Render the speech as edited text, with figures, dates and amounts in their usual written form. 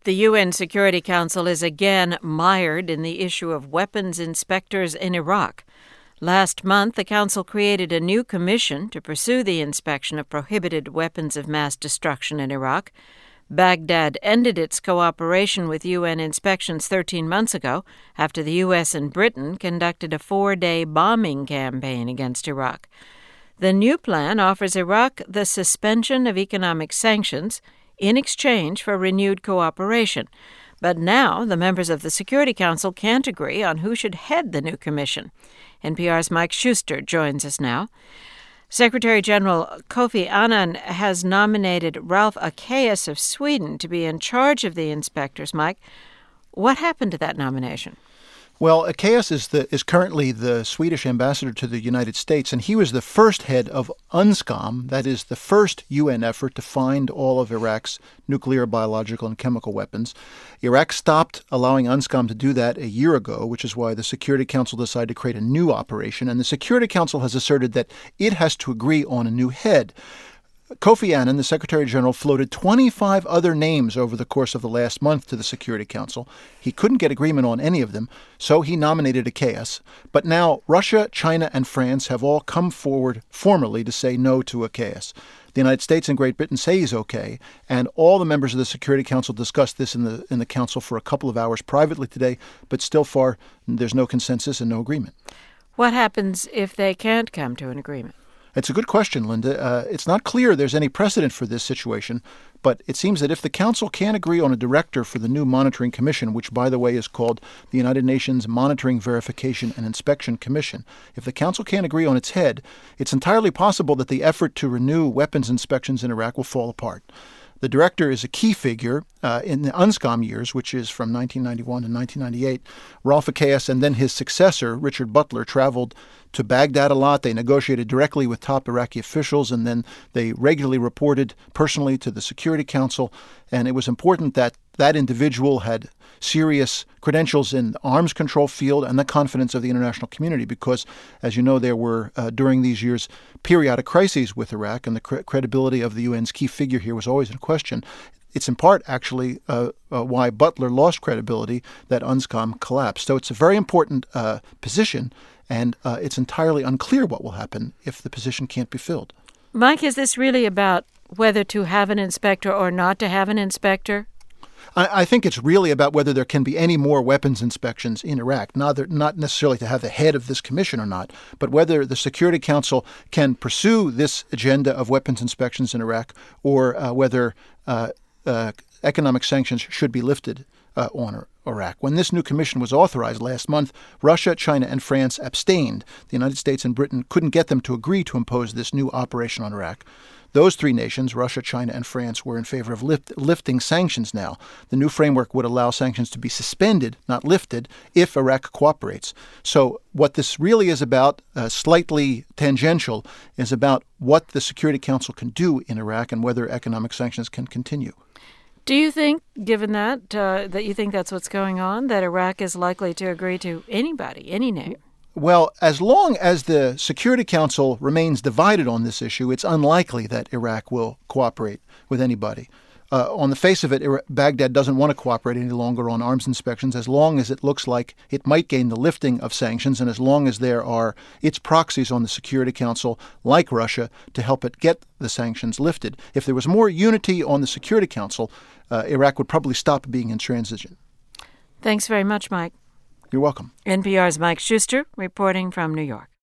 The UN Security Council is again mired in the issue of weapons inspectors in Iraq. Last month, the Council created a new commission to pursue the inspection of prohibited weapons of mass destruction in Iraq. Baghdad ended its cooperation with UN inspections 13 months ago after the U.S. and Britain conducted a 4-day bombing campaign against Iraq. The new plan offers Iraq the suspension of economic sanctions in exchange for renewed cooperation. But now the members of the Security Council can't agree on who should head the new commission. NPR's Mike Schuster joins us now. Secretary General Kofi Annan has nominated Ralph Akeus of Sweden to be in charge of the inspectors. Mike, what happened to that nomination? Well, Akeus is currently the Swedish ambassador to the United States, and he was the first head of UNSCOM, that is the first UN effort to find all of Iraq's nuclear, biological, and chemical weapons. Iraq stopped allowing UNSCOM to do that a year ago, which is why the Security Council decided to create a new operation, and the Security Council has asserted that it has to agree on a new head. Kofi Annan, the Secretary General, floated 25 other names over the course of the last month to the Security Council. He couldn't get agreement on any of them, so he nominated Akeus. But now Russia, China, and France have all come forward formally to say no to Akeus. The United States and Great Britain say he's okay, and all the members of the Security Council discussed this in the Council for a couple of hours privately today, but still far there's no consensus and no agreement. What happens if they can't come to an agreement? It's a good question, Linda. It's not clear there's any precedent for this situation, but it seems that if the Council can't agree on a director for the new monitoring commission, which, by the way, is called the United Nations Monitoring, Verification, and Inspection Commission, if the Council can't agree on its head, it's entirely possible that the effort to renew weapons inspections in Iraq will fall apart. The director is a key figure in the UNSCOM years, which is from 1991 to 1998. Ralph Akeus and then his successor, Richard Butler, traveled to Baghdad a lot. They negotiated directly with top Iraqi officials, and then they regularly reported personally to the Security Council. And it was important that that individual had serious credentials in the arms control field and the confidence of the international community because, as you know, there were, during these years, periodic crises with Iraq, and the credibility of the UN's key figure here was always in question. It's in part, actually, why Butler lost credibility, that UNSCOM collapsed. So it's a very important position, and it's entirely unclear what will happen if the position can't be filled. Mike, is this really about whether to have an inspector or not to have an inspector? I think it's really about whether there can be any more weapons inspections in Iraq, not necessarily to have the head of this commission or not, but whether the Security Council can pursue this agenda of weapons inspections in Iraq or whether economic sanctions should be lifted on Iraq. When this new commission was authorized last month, Russia, China, and France abstained. The United States and Britain couldn't get them to agree to impose this new operation on Iraq. Those three nations, Russia, China, and France, were in favor of lifting sanctions now. The new framework would allow sanctions to be suspended, not lifted, if Iraq cooperates. So what this really is about, slightly tangential, is about what the Security Council can do in Iraq and whether economic sanctions can continue. Do you think, given that, that you think that's what's going on, that Iraq is likely to agree to anybody, any name? Well, as long as the Security Council remains divided on this issue, it's unlikely that Iraq will cooperate with anybody. On the face of it, Baghdad doesn't want to cooperate any longer on arms inspections as long as it looks like it might gain the lifting of sanctions and as long as there are its proxies on the Security Council, like Russia, to help it get the sanctions lifted. If there was more unity on the Security Council, Iraq would probably stop being intransigent. Thanks very much, Mike. You're welcome. NPR's Mike Schuster reporting from New York.